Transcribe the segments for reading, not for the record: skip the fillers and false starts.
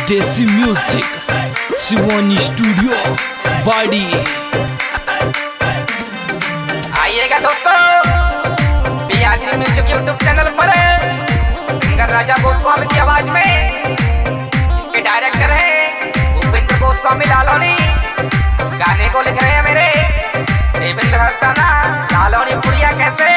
देसी music Shivani Studio Badi. आइएगा दोस्तों, बीआरजी म्यूजिक यूट्यूब चैनल पर सिंगर राजा गोस्वामी की आवाज में के डायरेक्टर हैं उपेंद्र गोस्वामी लालौनी। गाने को लिख रहे हैं मेरे देवेंद्र हरसाना लालौनी पुड़िया। कैसे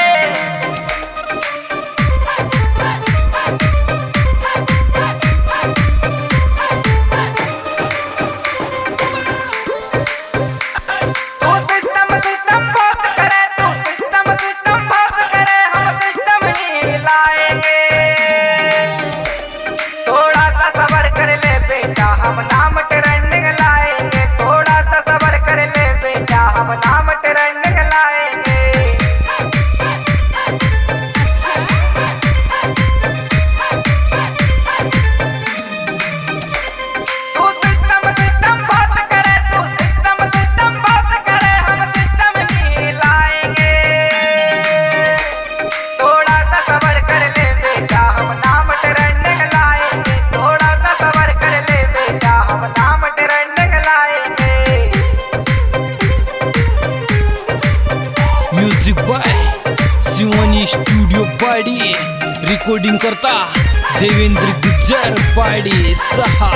हम नाम ट्रेंडिंग लाएंगे, थोड़ा सा सबर कर ले बेटा, हम नाम ट्रेंडिंग लाएंगे। तू सिस्टम बात करे, तू सिस्टम बात करे, हम सिस्टम ही लाएंगे। थोड़ा सा सबर कर ले बेटा, हम नाम ट्रेंडिंग लाएंगे, थोड़ा सा सबर कर ले बेटा, हम नाम ट्रेंडिंग लाएंगे। Music by Shivani Studio Badi. Recording करता देवेंद्र गुज्जर बाड़ी सहा।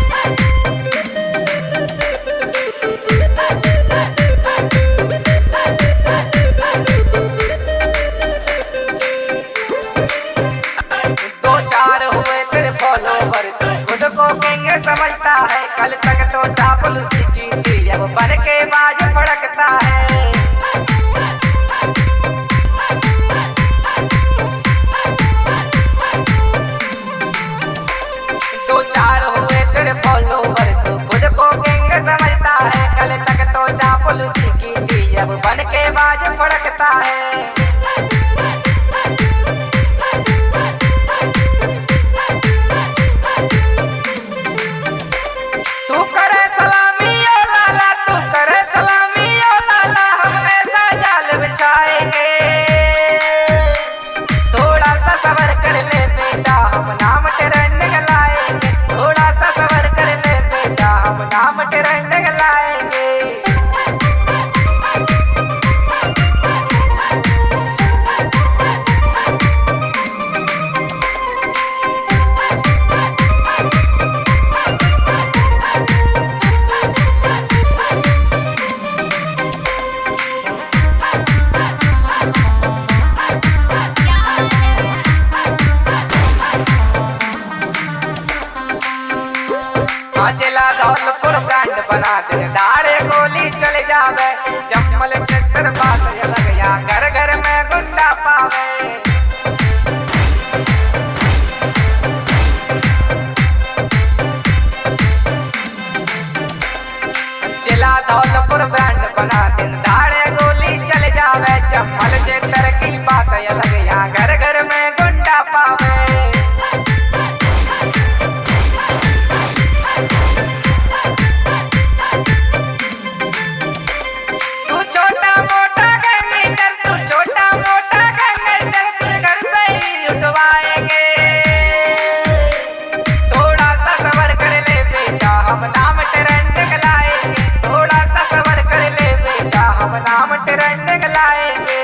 दो चार हुए तेरे फॉलोवर, खुद को किंग समझता है। कल तक तो चापलूसी की थी, अब बन के बाज फड़कता है। दो चार हुए तेरे फॉलोवर, तू खुद को किंग समझता है। कल तक तो चापलूसी की थी, अब बन के बाज फड़कता है। तू करे सलामी ओ लाला, तू करे सलामी ओ लाला, हम ऐसा जाल बिछाएंगे। थोड़ा सा सबर कर ले बेटा, हम नाम ट्रेंडिंग लाएंगे। थोड़ा सा सबर कर ले बेटा, हम नाम ट्रेंडिंग लाएंगे। जिला धौलपुर ब्रांड बना दे, दाड़े गोली चले जावे। जम्मल क्षेत्र बात अलग या घर घर में गुंडा पावे। जिला धौलपुर ब्रांड बना दे, दाड़े गोली चले जावे। जम्मल क्षेत्र की बात अलग या घर घर में गुंडा पावे। हम नाम ट्रेंडिंग लाएंगे, थोड़ा सा सबर कर ले बेटा, हम नाम ट्रेंडिंग लाएंगे।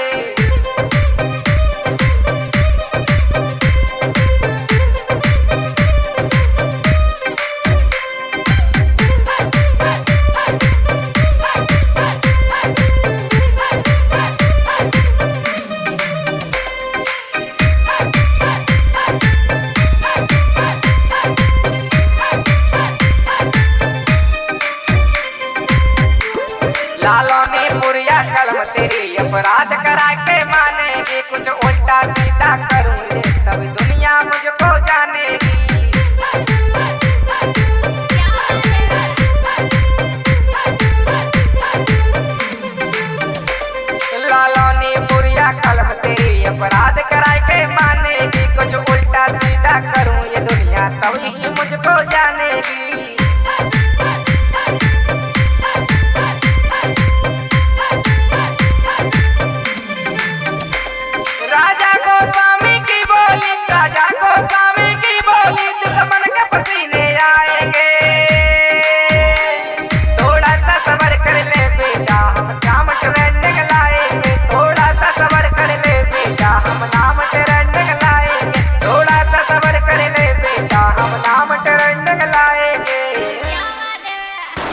लालौनी पुड़िया कलम तेरी अपराध करा के मानेगी। कुछ उल्टा सीधा करूंगे तब दुनिया मुझको जानेगी। लालौनी पुड़िया कलम तेरी अपराध करा के मानेगी। कुछ उल्टा सीधा करूं ये दुनिया तब ही मुझको जानेगी।